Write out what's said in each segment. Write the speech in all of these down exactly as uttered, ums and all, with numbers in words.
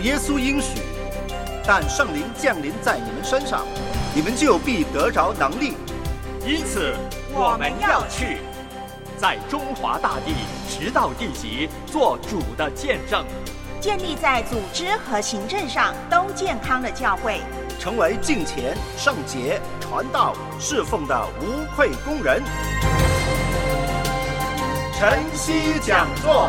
耶稣应许，但圣灵降临在你们身上，你们就必得着能力。 因此我们要去，在中华大地直到地极做主的见证， 建立在组织和行政上都健康的教会， 成为敬虔、圣洁、传道、侍奉的无愧工人。晨曦讲座，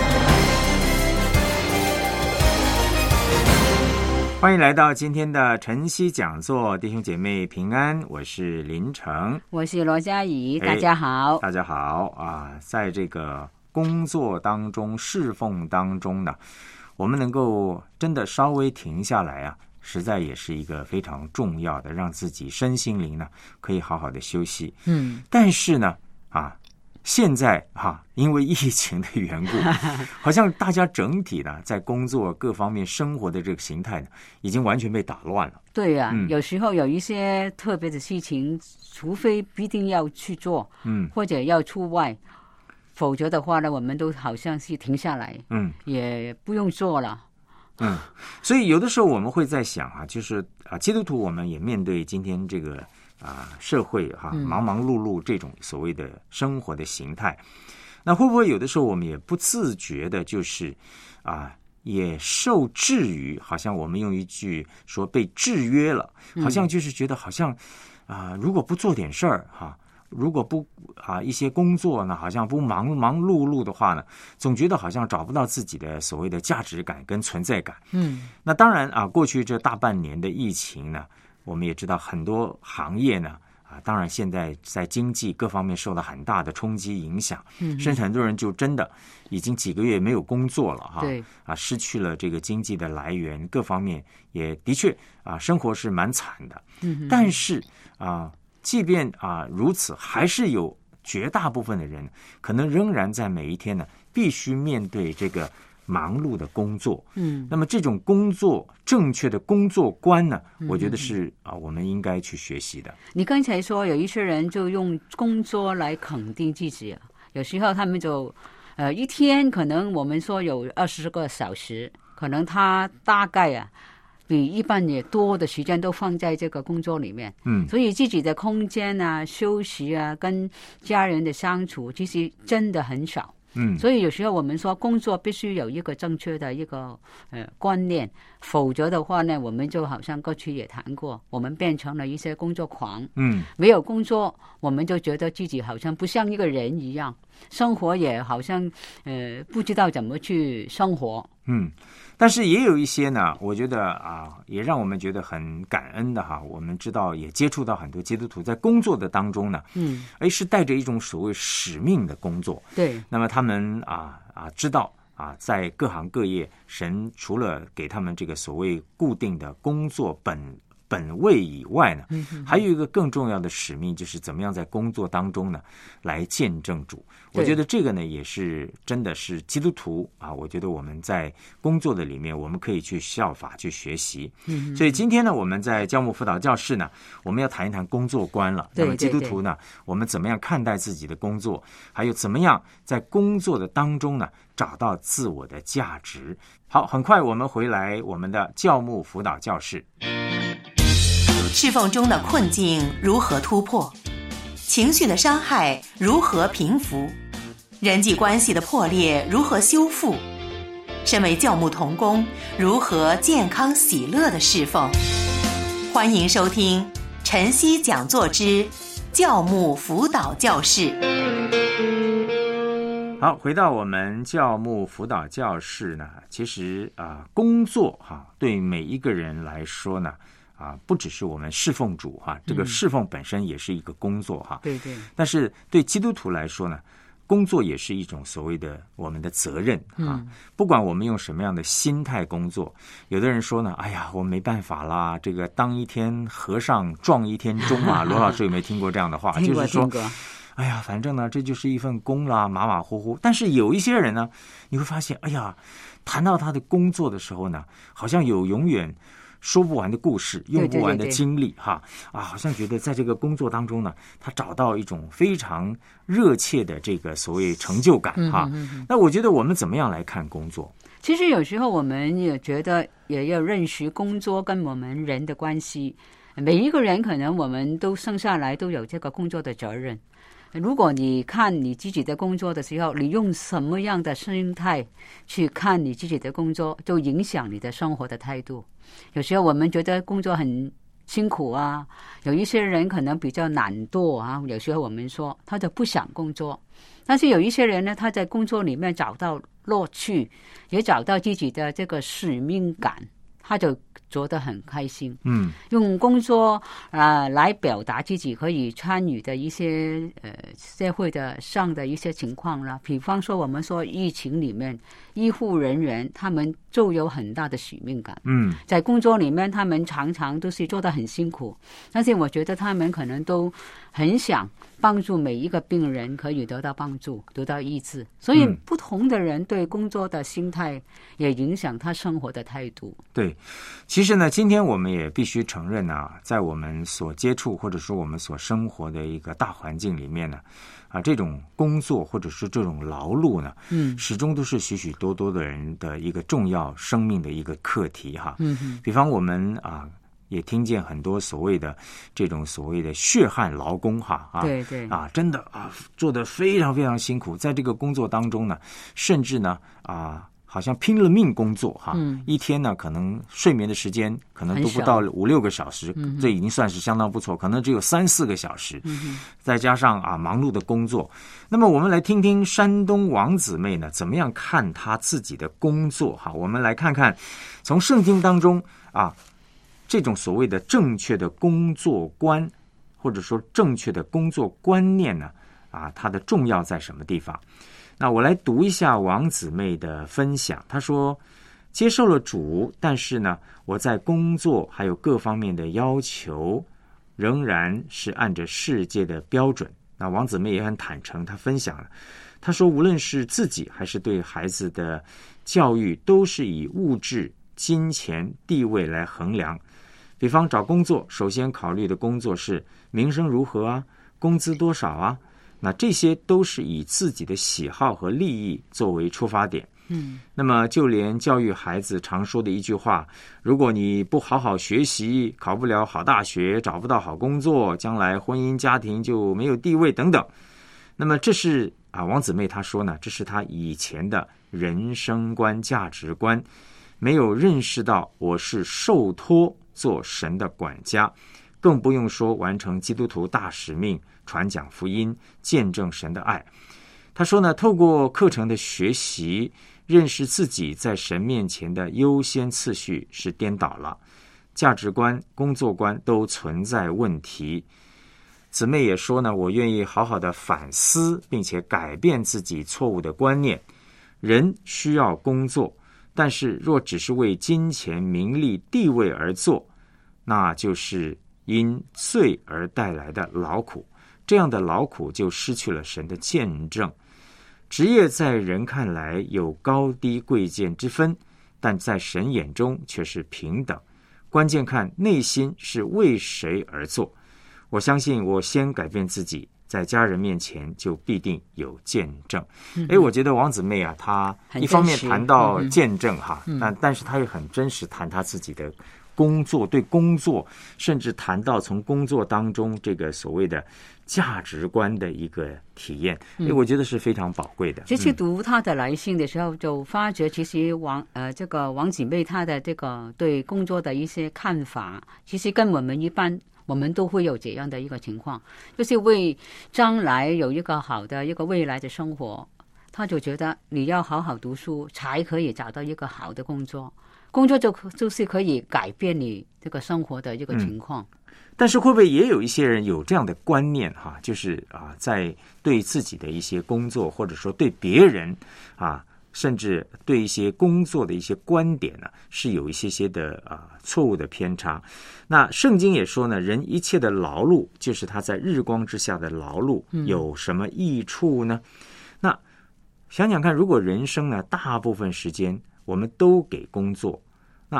欢迎来到今天的晨曦讲座，弟兄姐妹平安，我是林成， 我是罗嘉怡，大家好， 大家好啊！在这个工作当中、侍奉当中呢，我们能够真的稍微停下来啊，实在也是一个非常重要的，让自己身心灵呢可以好好的休息。嗯，但是呢，啊。现在哈、啊，因为疫情的缘故，好像大家整体呢，在工作各方面生活的这个形态呢，已经完全被打乱了。 对呀、啊嗯，有时候有一些特别的事情，除非必定要去做，嗯，或者要出外，否则的话呢，我们都好像是停下来，嗯，也不用做了。 嗯，所以有的时候我们会在想啊，就是啊，基督徒我们也面对今天这个。啊，社会哈、啊、忙忙碌碌这种所谓的生活的形态，那会不会有的时候我们也不自觉的，就是啊，也受制于，好像我们用一句说被制约了，好像就是觉得好像啊，如果不做点事儿哈、啊，如果不啊一些工作呢，好像不忙忙碌碌的话呢，总觉得好像找不到自己的所谓的价值感跟存在感。嗯，那当然啊，过去这大半年的疫情呢。我们也知道很多行业呢，啊，当然现在在经济各方面受到很大的冲击影响，嗯，甚至很多人就真的已经几个月没有工作了哈，对，啊，失去了这个经济的来源，各方面也的确啊，生活是蛮惨的。嗯，但是啊，即便啊如此，还是有绝大部分的人可能仍然在每一天呢，必须面对这个。忙碌的工作，嗯，那么这种工作正确的工作观呢，嗯、我觉得是啊，我们应该去学习的。 你刚才说有一些人就用工作来肯定自己，有时候他们就呃一天可能我们说有二十个小时，可能他大概啊比一般也多的时间都放在这个工作里面，嗯，所以自己的空间啊、休息啊、跟家人的相处，其实真的很少。嗯，所以有时候我们说工作必须有一个正确的一个呃观念，否则的话呢，我们就好像过去也谈过，我们变成了一些工作狂。嗯，没有工作，我们就觉得自己好像不像一个人一样，生活也好像呃不知道怎么去生活。 嗯，但是也有一些呢，我觉得啊，也让我们觉得很感恩的哈。我们知道，也接触到很多基督徒在工作的当中呢，嗯，哎，是带着一种所谓使命的工作。对，那么他们啊啊知道啊，在各行各业，神除了给他们这个所谓固定的工作本。本位以外呢，还有一个更重要的使命，就是怎么样在工作当中呢，来见证主。我觉得这个呢，也是真的是基督徒啊。我觉得我们在工作的里面，我们可以去效法、去学习。嗯，所以今天呢，我们在教牧辅导教室呢，我们要谈一谈工作观了。那么基督徒呢，我们怎么样看待自己的工作，还有怎么样在工作的当中呢，找到自我的价值。好，很快我们回来我们的教牧辅导教室。 侍奉中的困境如何突破？情绪的伤害如何平复？人际关系的破裂如何修复？身为教牧同工，如何健康喜乐的侍奉？欢迎收听晨曦讲座之教牧辅导教室。 好，回到我们教牧辅导教室呢，其实啊、呃，工作哈、啊，对每一个人来说呢。啊，不只是我们侍奉主哈、啊，这个侍奉本身也是一个工作哈、啊。对对。但是对基督徒来说呢，工作也是一种所谓的我们的责任啊。嗯、不管我们用什么样的心态工作，有的人说呢，哎呀，我没办法啦，这个当一天和尚撞一天钟啊。罗老师有没有听过这样的话？就是说，哎呀，反正呢，这就是一份工啦，马马虎虎。但是有一些人呢，你会发现，哎呀，谈到他的工作的时候呢，好像有永远。 说不完的故事，用不完的对对对对精力哈啊，好像觉得在这个工作当中呢，他找到一种非常热切的这个所谓成就感哈。 嗯嗯嗯那我觉得我们怎么样来看工作？ 其实有时候我们也觉得也要认识工作跟我们人的关系。每一个人可能我们都生下来都有这个工作的责任。如果你看你自己的工作的时候，你用什么样的心态去看你自己的工作，就影响你的生活的态度。有时候我们觉得工作很辛苦啊，有一些人可能比较懒惰啊，有时候我们说他就不想工作。但是有一些人呢，他在工作里面找到乐趣，也找到自己的这个使命感，他就做得很开心。 嗯， 用工作啊、呃、来表达自己可以参与的一些呃社会的上的一些情况啦。比方说我们说疫情里面，医护人员他们就有很大的使命感。 嗯， 在工作里面他们常常都是做得很辛苦，但是我觉得他们可能都很想帮助每一个病人可以得到帮助，得到医治。所以不同的人对工作的心态也影响他生活的态度。 对，其实呢，今天我们也必须承认啊，在我们所接触或者说我们所生活的一个大环境里面呢，啊，这种工作或者是这种劳碌呢， 嗯， 始终都是许许多多的人的一个重要生命的一个课题哈。 嗯哼， 比方我们啊。也听见很多所谓的这种所谓的血汗劳工哈啊， 对对啊，真的啊，做得非常非常辛苦，在这个工作当中呢，甚至呢啊，好像拼了命工作哈， 嗯， 一天呢可能睡眠的时间可能都不到五六个小时，这已经算是相当不错，可能只有三四个小时， 嗯， 再加上啊忙碌的工作。那么我们来听听山东王姊妹呢怎么样看她自己的工作哈，我们来看看从圣经当中啊。这种所谓的正确的工作观，或者说正确的工作观念呢，啊，它的重要在什么地方？那我来读一下王姊妹的分享。她说，接受了主，但是呢，我在工作还有各方面的要求，仍然是按着世界的标准。那王姊妹也很坦诚，她分享了，她说，无论是自己还是对孩子的教育，都是以物质、金钱、地位来衡量。比方找工作，首先考虑的工作是名声如何啊，工资多少啊，那这些都是以自己的喜好和利益作为出发点。 嗯， 那么就连教育孩子常说的一句话，如果你不好好学习，考不了好大学，找不到好工作，将来婚姻家庭就没有地位等等。那么这是啊，王姊妹她说呢，这是她以前的人生观、价值观，没有认识到我是受托做神的管家，更不用说完成基督徒大使命，传讲福音，见证神的爱。他说呢，透过课程的学习，认识自己在神面前的优先次序是颠倒了，价值观、工作观都存在问题。姊妹也说呢，我愿意好好的反思，并且改变自己错误的观念。人需要工作，但是若只是为金钱、名利、地位而做，那就是因罪而带来的劳苦，这样的劳苦就失去了神的见证。职业在人看来有高低贵贱之分，但在神眼中却是平等。关键看内心是为谁而做。我相信我先改变自己，在家人面前就必定有见证。哎、嗯，我觉得王姊妹啊，她一方面谈到见证哈， 嗯、 但但是她也很真实谈她自己的工作，对工作，甚至谈到从工作当中这个所谓的价值观的一个体验，哎、嗯，我觉得是非常宝贵的。 其实读她的来信的时候，就发觉其实王呃这个王姊妹她的这个对工作的一些看法，其实跟我们一般。我们都会有这样的一个情况，就是为将来有一个好的一个未来的生活，他就觉得你要好好读书才可以找到一个好的工作，工作就就是可以改变你这个生活的一个情况。 嗯，但是会不会也有一些人有这样的观念哈，就是啊，在对自己的一些工作，或者说对别人啊，甚至对一些工作的一些观点呢，是有一些些的啊错误的偏差。那圣经也说呢，人一切的劳碌，就是他在日光之下的劳碌，有什么益处呢？嗯、那想想看，如果人生呢大部分时间我们都给工作，那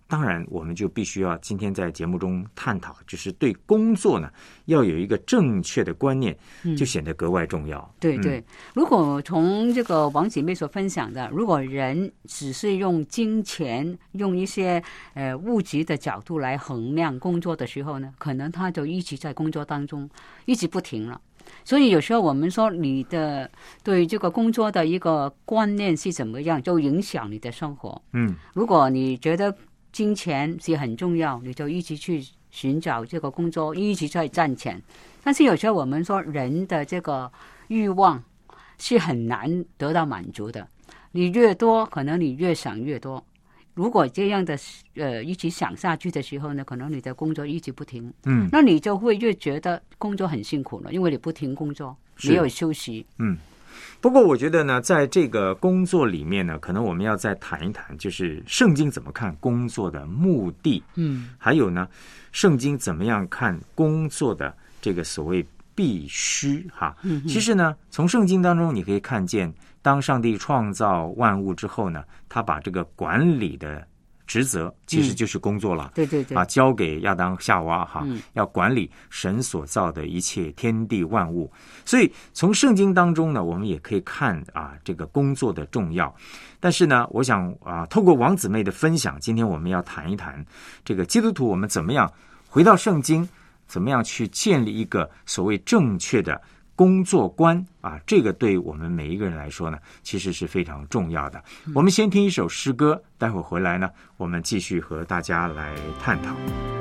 当然我们就必须要今天在节目中探讨，就是对工作呢要有一个正确的观念，就显得格外重要。 嗯、对对、嗯，如果从这个王姐妹所分享的，如果人只是用金钱、用一些呃物质的角度来衡量工作的时候呢，可能他就一直在工作当中一直不停了。所以有时候我们说你的对这个工作的一个观念是怎么样，就影响你的生活。嗯，如果你觉得金钱是很重要，你就一直去寻找这个工作，一直在赚钱。但是有时候我们说人的这个欲望是很难得到满足的，你越多可能你越想越多。如果这样的呃一直想下去的时候呢，可能你的工作一直不停，嗯，那你就会越觉得工作很辛苦了，因为你不停工作，没有休息。嗯， 不过我觉得呢，在这个工作里面呢，可能我们要再谈一谈，就是圣经怎么看工作的目的，嗯，还有呢，圣经怎么样看工作的这个所谓必须哈。嗯，其实呢，从圣经当中你可以看见，当上帝创造万物之后呢，他把这个管理的职责其实就是工作了，嗯、对对对，啊，交给亚当夏娃哈、嗯，要管理神所造的一切天地万物。所以从圣经当中呢，我们也可以看啊这个工作的重要。但是呢，我想啊，透过王姊妹的分享，今天我们要谈一谈这个基督徒我们怎么样回到圣经，怎么样去建立一个所谓正确的工作观啊，这个对我们每一个人来说呢，其实是非常重要的。嗯、我们先听一首诗歌，待会儿回来呢，我们继续和大家来探讨。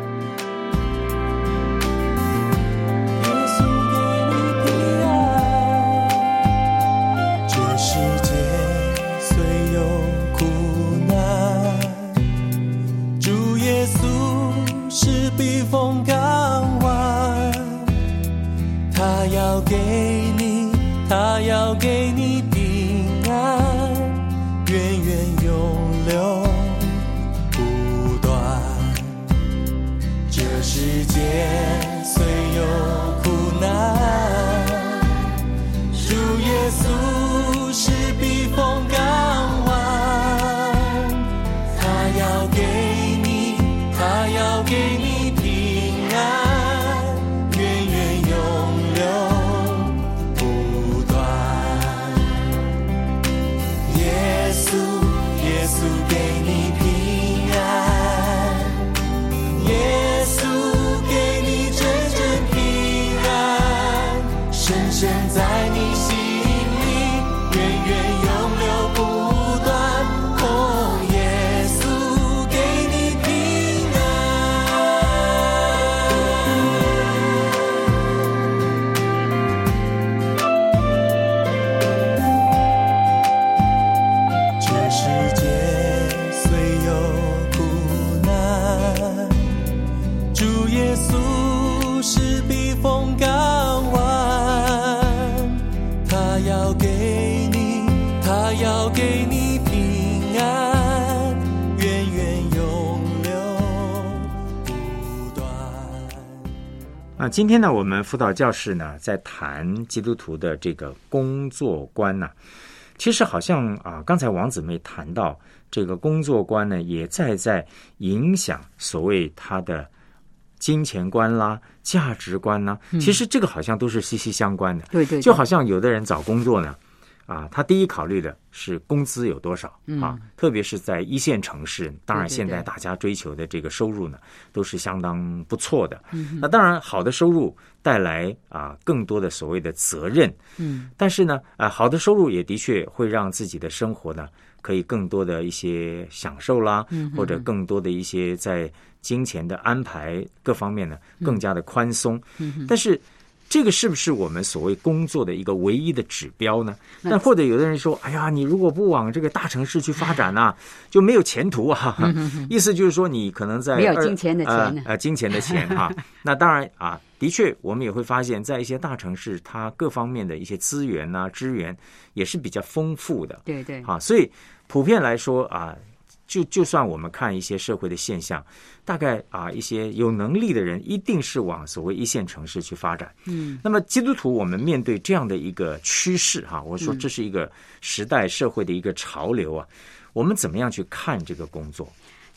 这世界虽有苦难，主耶稣是避风港湾，他要给你，他要给你平安，源源永流不断。这世界虽有苦难，主耶稣是避风港湾，他要给你，他要给你平安，源源永流不断。耶稣，耶稣给你平安，耶稣给你真正平安，深深在你心里，源源永流不断。哦，耶稣给你平安。这世界虽有苦难，主耶稣是避风港湾，他要给你，他要给你平安，源源永流不断。 那今天呢，我们辅导教室呢，在谈基督徒的这个工作观呢、啊，其实好像啊，刚才王姊妹谈到这个工作观呢，也在在影响所谓他的金钱观啦、价值观啦，嗯、其实这个好像都是息息相关的。对 对, 对，就好像有的人找工作呢，啊，他第一考虑的是工资有多少、嗯、啊，特别是在一线城市，当然现在大家追求的这个收入呢，都是相当不错的。嗯、那当然，好的收入带来啊更多的所谓的责任。嗯，但是呢，啊，好的收入也的确会让自己的生活呢，可以更多的一些享受啦，嗯、或者更多的一些在金钱的安排各方面呢，更加的宽松。嗯、但是这个是不是我们所谓工作的一个唯一的指标呢？但或者有的人说，哎呀，你如果不往这个大城市去发展啊，就没有前途啊。意思就是说，你可能在没有金钱的钱呢、 呃呃，金钱的钱哈、啊。那当然啊，的确，我们也会发现，在一些大城市，它各方面的一些资源啊、资源也是比较丰富的。对对。啊，所以普遍来说啊。就就算我们看一些社会的现象，大概啊一些有能力的人一定是往所谓一线城市去发展。嗯，那么基督徒我们面对这样的一个趋势哈，我说这是一个时代社会的一个潮流啊，我们怎么样去看这个工作？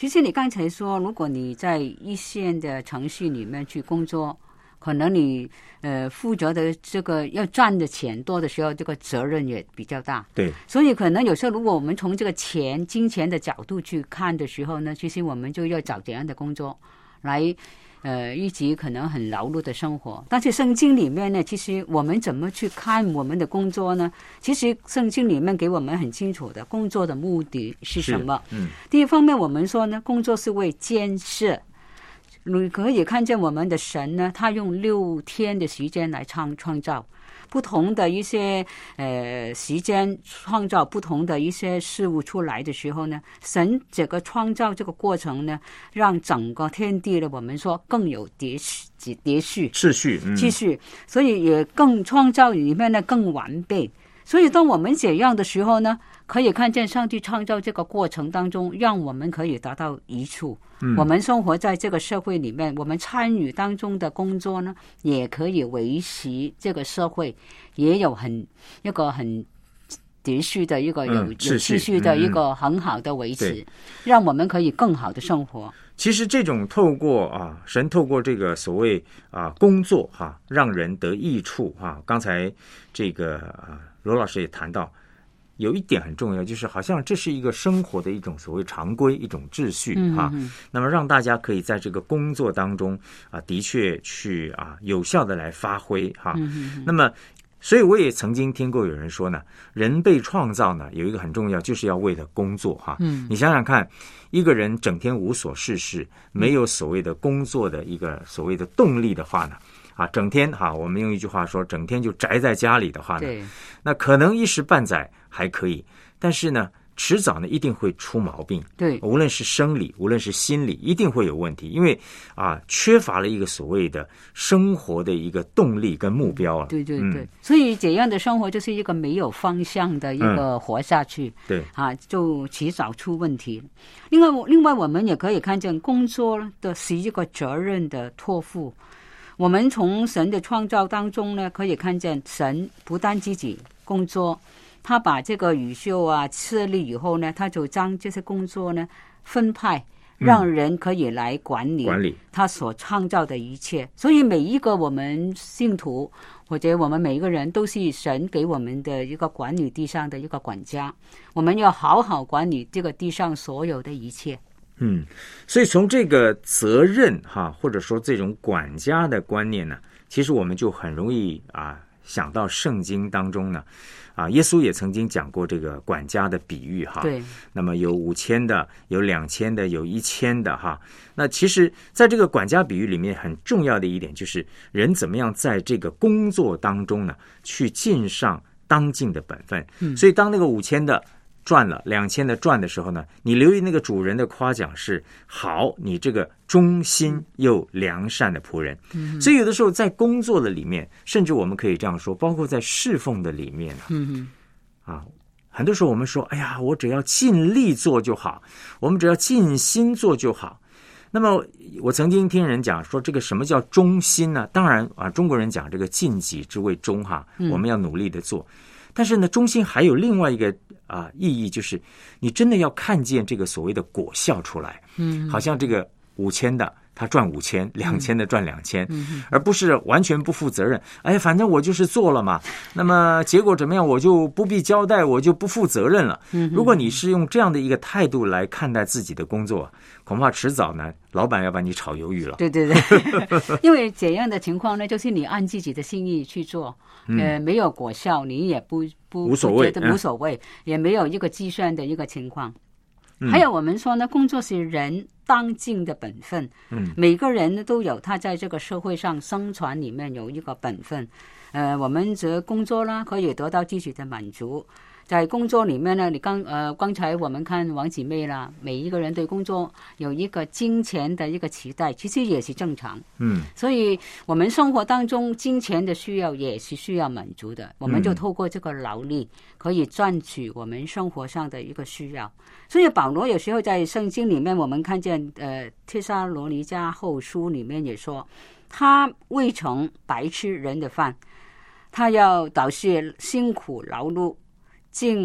其实你刚才说，如果你在一线的城市里面去工作，可能你呃负责的这个要赚的钱多的时候，这个责任也比较大。 对， 所以可能有时候如果我们从这个钱、金钱的角度去看的时候呢，其实我们就要找怎样的工作来呃一直可能很劳碌的生活。但是圣经里面呢，其实我们怎么去看我们的工作呢？其实圣经里面给我们很清楚的，工作的目的是什么？ 嗯， 第一方面我们说呢，工作是为建设。你可以看见我们的神呢，他用六天的时间来创创造不同的一些呃时间，创造不同的一些事物出来的时候呢，神这个创造这个过程呢，让整个天地呢，我们说更有秩序、秩序、 秩序、嗯、 秩序，所以也更创造里面呢更完备。所以当我们这样的时候呢，可以看见上帝创造这个过程当中，让我们可以达到益处。嗯，我们生活在这个社会里面，我们参与当中的工作呢，也可以维持这个社会也有很一个很秩序的一个有、嗯、有秩序的一个很好的维持、嗯、让我们可以更好的生活。 其实这种透过啊，神透过这个所谓啊工作哈、啊，让人得益处哈、啊。刚才这个啊罗老师也谈到，有一点很重要，就是好像这是一个生活的一种所谓常规、一种秩序哈、嗯。那么让大家可以在这个工作当中啊，的确去啊有效的来发挥哈、嗯。那么。所以我也曾经听过有人说呢，人被创造呢有一个很重要，就是要为了工作哈。嗯，你想想看，一个人整天无所事事，没有所谓的工作的一个所谓的动力的话呢，啊，整天哈，我们用一句话说，整天就宅在家里的话呢，那可能一时半载还可以，但是呢，迟早呢一定会出毛病。对，无论是生理，无论是心理，一定会有问题，因为啊，缺乏了一个所谓的生活的一个动力跟目标啊。 对对对，嗯、所以这样的生活就是一个没有方向的一个活下去。嗯、对啊，就迟早出问题。另外，另外我们也可以看见，工作的是一个责任的托付。我们从神的创造当中呢，可以看见神不但自己工作。他把这个宇宙啊设立以后呢，他就将这些工作呢分派，让人可以来管理管理他所创造的一切。所以每一个我们信徒或者我们每一个人都是神给我们的一个管理地上的一个管家，我们要好好管理这个地上所有的一切。 嗯，所以从这个责任哈，或者说这种管家的观念呢，其实我们就很容易啊想到圣经当中呢。啊，耶稣也曾经讲过这个管家的比喻哈。对。那么有五千的，有两千的，有一千的哈。那其实在这个管家比喻里面，很重要的一点就是人怎么样在这个工作当中呢，去尽上当尽的本分。嗯。所以当那个五千的赚了，两千的赚的时候呢，你留意那个主人的夸奖是好，你这个忠心又良善的仆人。嗯，所以有的时候在工作的里面，甚至我们可以这样说，包括在侍奉的里面啊，嗯啊，很多时候我们说，哎呀，我只要尽力做就好，我们只要尽心做就好。那么我曾经听人讲说，这个什么叫忠心呢？当然啊，中国人讲这个尽己之谓忠哈，我们要努力的做。但是呢，忠心还有另外一个啊意义，就是你真的要看见这个所谓的果效出来。嗯，好像这个五千的他赚五千，两千的赚两千，嗯，而不是完全不负责任。哎，反正我就是做了嘛，那么结果怎么样，我就不必交代，我就不负责任了。嗯，如果你是用这样的一个态度来看待自己的工作，恐怕迟早呢，老板要把你炒鱿鱼了。 对对对，因为这样的情况呢，就是你按自己的心意去做。呃，没有果效，你也不不无所谓， 无所谓，嗯，也没有一个计算的一个情况。嗯，还有我们说呢，工作是人当尽的本分。嗯，每个人都有他在这个社会上生存里面有一个本分。呃，我们这工作啦，可以得到自己的满足。在工作里面呢，你刚呃刚才我们看王姊妹啦，每一个人对工作有一个金钱的一个期待，其实也是正常。嗯，所以我们生活当中金钱的需要也是需要满足的，我们就透过这个劳力可以赚取我们生活上的一个需要。所以保罗有时候在圣经里面，我们看见呃帖撒罗尼迦后书里面也说，他未曾白吃人的饭，他要导致辛苦劳碌，尽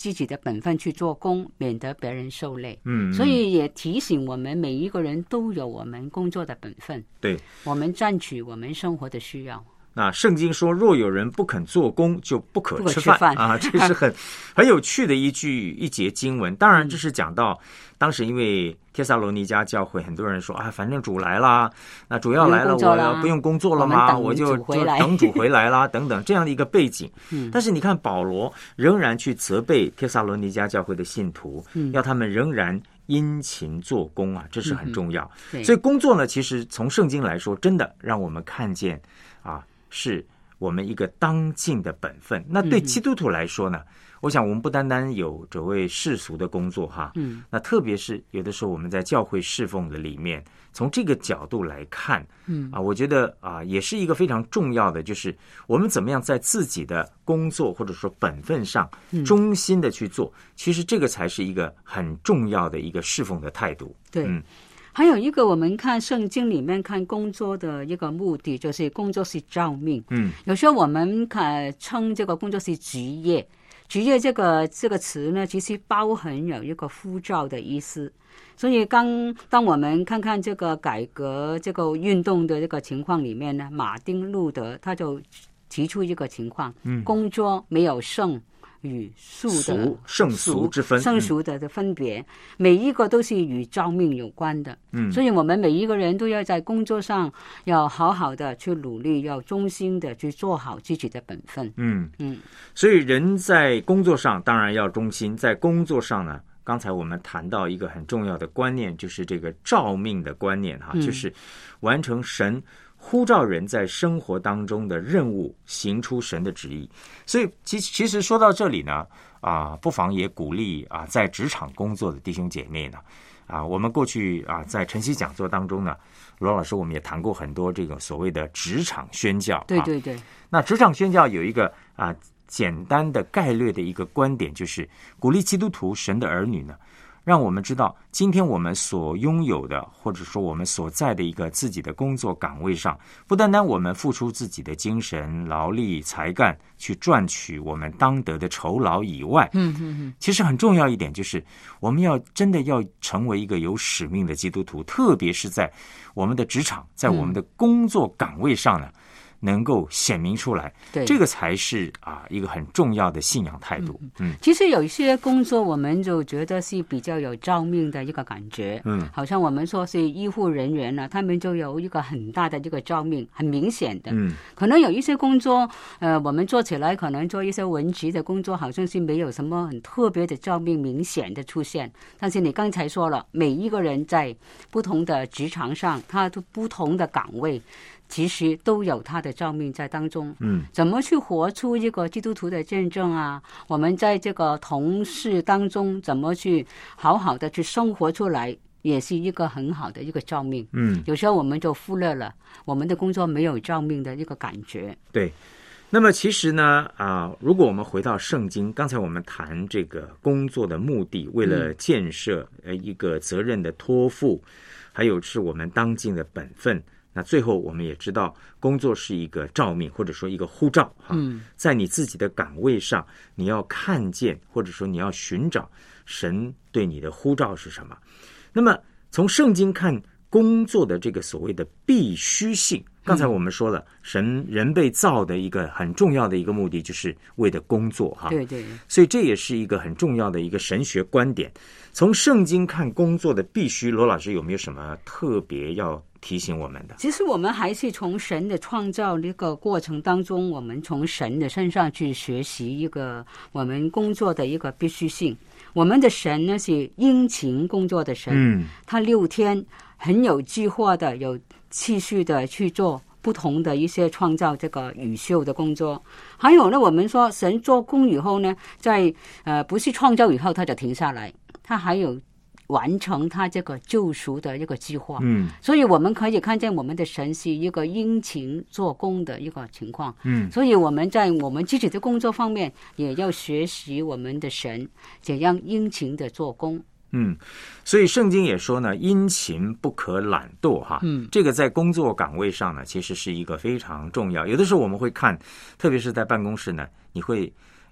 自己的本分去做工，免得别人受累。 嗯， 所以也提醒我们每一个人都有我们工作的本分， 对， 我们占取我们生活的需要。 那圣经说，若有人不肯做工，就不可吃饭， 不可吃饭啊，这是很很有趣的一句一节经文。当然，这是讲到、嗯、当时因为帖撒罗尼迦教会，很多人说啊，反正主来啦，那主要来了，我不用工作了吗？我就就等主回来啦，等等这样的一个背景。嗯，但是你看保罗仍然去责备帖撒罗尼迦教会的信徒，嗯、要他们仍然殷勤做工啊，这是很重要。嗯、所以工作呢，其实从圣经来说，真的让我们看见啊。是我们一个当尽的本分。那对基督徒来说呢、嗯、我想我们不单单有这位世俗的工作哈，嗯，那特别是有的时候我们在教会侍奉的里面，从这个角度来看，嗯啊，我觉得啊也是一个非常重要的，就是我们怎么样在自己的工作或者说本分上忠心的去做、嗯、其实这个才是一个很重要的一个侍奉的态度。 对，嗯。还有一个，我们看圣经里面看工作的一个目的，就是工作是召命。嗯，有时候我们看称这个工作是职业，职业这个这个词呢，其实包含有一个呼召的意思。所以刚当我们看看这个改革这个运动的这个情况里面呢，马丁路德他就提出一个情况，嗯，工作没有圣与俗的圣俗之分， 圣俗的的分别、嗯，每一个都是与召命有关的。嗯，所以我们每一个人都要在工作上要好好的去努力，要忠心的去做好自己的本分。嗯嗯， 所以人在工作上当然要忠心，在工作上呢，刚才我们谈到一个很重要的观念，就是这个召命的观念哈、嗯，就是完成神呼召人在生活当中的任务，行出神的旨意。所以其其实说到这里呢，啊，不妨也鼓励啊，在职场工作的弟兄姐妹呢，啊，我们过去啊在晨曦讲座当中呢，罗老师我们也谈过很多这个所谓的职场宣教。 对对对。 啊、那职场宣教有一个啊简单的概略的一个观点，就是鼓励基督徒神的儿女呢，让我们知道今天我们所拥有的，或者说我们所在的一个自己的工作岗位上，不单单我们付出自己的精神劳力才干去赚取我们当得的酬劳以外，嗯嗯嗯，其实很重要一点就是我们要真的要成为一个有使命的基督徒，特别是在我们的职场，在我们的工作岗位上呢，嗯，能够显明出来，对，这个才是啊一个很重要的信仰态度。 嗯，其实有一些工作我们就觉得是比较有召命的一个感觉，嗯，好像我们说是医护人员呢，他们就有一个很大的这个召命，很明显的。嗯，可能有一些工作，呃，我们做起来可能做一些文职的工作，好像是没有什么很特别的召命明显的出现。但是你刚才说了，每一个人在不同的职场上，他的不同的岗位，其实都有他的召命在当中。嗯，怎么去活出一个基督徒的见证啊？我们在这个同事当中怎么去好好的去生活出来，也是一个很好的一个召命。嗯，有时候我们就忽略了我们的工作没有召命的一个感觉。 对，那么其实呢，啊，如果我们回到圣经，刚才我们谈这个工作的目的，为了建设呃一个责任的托付，还有是我们当尽的本分。那最后我们也知道，工作是一个召命，或者说一个呼召哈、嗯，在你自己的岗位上，你要看见，或者说你要寻找神对你的呼召是什么。那么从圣经看工作的这个所谓的必须性，刚才我们说了，嗯、神人被造的一个很重要的一个目的，就是为了工作哈。 对对。 所以这也是一个很重要的一个神学观点。从圣经看工作的必须，罗老师有没有什么特别要提醒我们的？ 其实我们还是从神的创造这个过程当中，我们从神的身上去学习一个我们工作的一个必须性。我们的神呢是殷勤工作的神，嗯，他六天很有计划的、有秩序的去做不同的一些创造这个宇宙的工作。还有呢，我们说神做工以后呢，在呃不是创造以后他就停下来，他还有完成他这个救赎的一个计划。嗯，所以我们可以看见我们的神是一个殷勤做工的一个情况。嗯，所以我们在我们自己的工作方面也要学习我们的神怎样殷勤的做工。 嗯，所以圣经也说呢，殷勤不可懒惰哈。嗯，这个在工作岗位上呢，其实是一个非常重要。有的时候我们会看，特别是在办公室呢，你会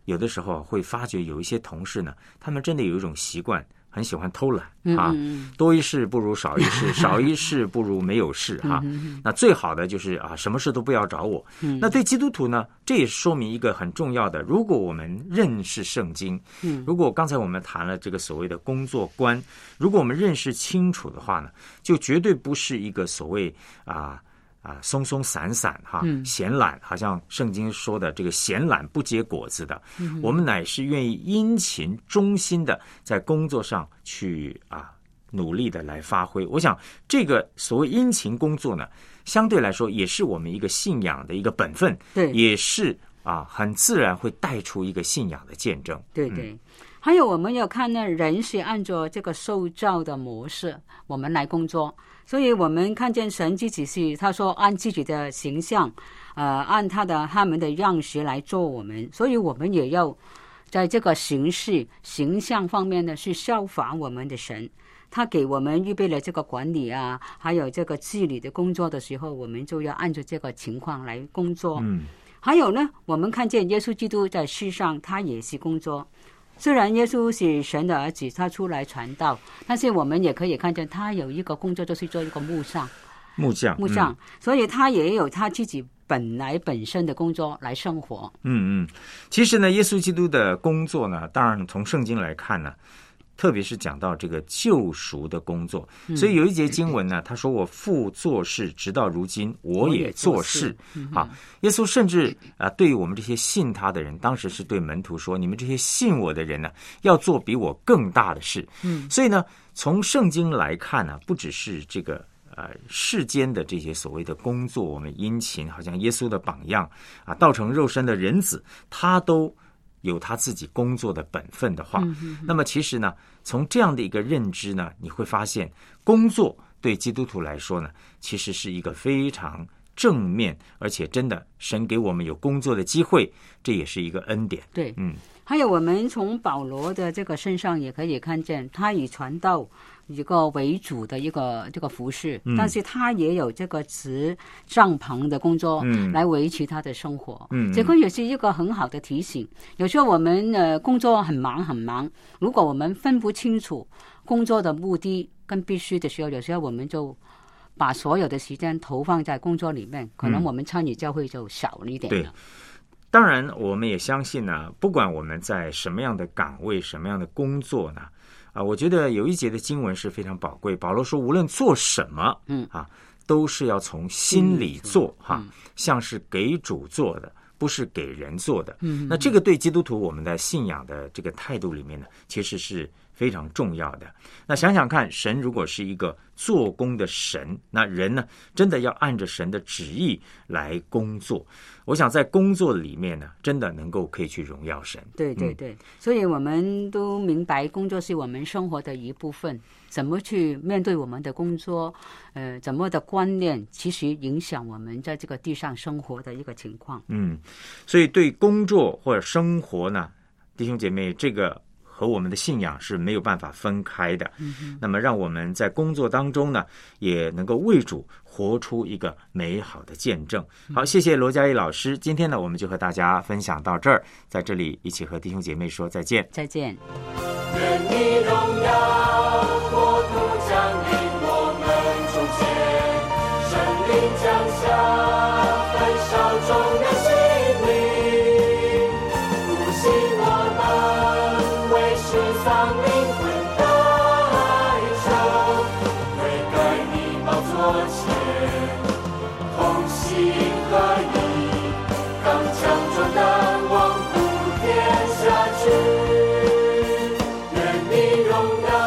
有的时候会发觉有一些同事呢，他们真的有一种习惯，很喜欢偷懒啊， 嗯、 多一事不如少一事，少一事不如没有事哈、啊。那最好的就是啊，什么事都不要找我。 嗯、 那对基督徒呢，这也说明一个很重要的，如果我们认识圣经，嗯，如果刚才我们谈了这个所谓的工作观，如果我们认识清楚的话呢，就绝对不是一个所谓啊。啊，松松散散哈，闲懒，好像圣经说的这个闲懒不结果子的，嗯、我们乃是愿意殷勤忠心的在工作上去啊努力的来发挥。我想这个所谓殷勤工作呢，相对来说也是我们一个信仰的一个本分， 对， 也是啊很自然会带出一个信仰的见证。 对对。嗯，还有我们要看呢，人是按照这个受造的模式我们来工作，所以我们看见神自己是他说按自己的形象呃，按他的他们的样式来做我们，所以我们也要在这个形式形象方面呢是效法我们的神，他给我们预备了这个管理啊还有这个治理的工作的时候，我们就要按照这个情况来工作。嗯，还有呢，我们看见耶稣基督在世上他也是工作，虽然耶稣是神的儿子，他出来传道，但是我们也可以看见他有一个工作，就是做一个木匠木匠木匠、嗯、所以他也有他自己本来本身的工作来生活。 嗯嗯，其实呢，耶稣基督的工作呢，当然从圣经来看呢，特别是讲到这个救赎的工作，所以有一节经文呢，他说我父做事直到如今我也做事。好，耶稣甚至啊、呃，对于我们这些信他的人，当时是对门徒说，你们这些信我的人呢，要做比我更大的事。嗯，所以呢，从圣经来看呢，不只是这个呃世间的这些所谓的工作，我们殷勤，好像耶稣的榜样啊，道成肉身的人子，他都有他自己工作的本分的话，嗯、那么其实呢，从这样的一个认知呢，你会发现工作对基督徒来说呢，其实是一个非常正面，而且真的神给我们有工作的机会，这也是一个恩典。 对，嗯，还有我们从保罗的这个身上也可以看见，他以传道一个为主的一个这个服事、嗯、但是他也有这个执帐篷的工作来维持他的生活。嗯，这个也是一个很好的提醒。有时候我们呃工作很忙很忙，如果我们分不清楚工作的目的跟必须的时候，有时候我们就把所有的时间投放在工作里面，可能我们参与教会就少了一点了。 对，当然我们也相信呢，不管我们在什么样的岗位什么样的工作呢，啊，我觉得有一节的经文是非常宝贵。保罗说，无论做什么，嗯啊，都是要从心里做，哈、嗯啊，像是给主做的，不是给人做的。嗯，那这个对基督徒我们的信仰的这个态度里面呢，其实是非常重要的。那想想看，神如果是一个做工的神，那人呢，真的要按着神的旨意来工作。我想在工作里面呢，真的能够可以去荣耀神。 对对对、嗯、所以我们都明白工作是我们生活的一部分，怎么去面对我们的工作，呃，怎么的观念其实影响我们在这个地上生活的一个情况。 嗯，所以对工作或者生活呢，弟兄姐妹，这个和我们的信仰是没有办法分开的。嗯，那么让我们在工作当中呢，也能够为主活出一个美好的见证。好，谢谢罗嘉怡老师。今天呢，我们就和大家分享到这儿，在这里一起和弟兄姐妹说再见。 再见。 愿你荣耀国度降临我们中间，圣灵降下焚烧中的心灵，复兴我们为世丧灵魂代求，悔改你宝座前，同心合一，刚强壮胆，往普天下去。愿你荣耀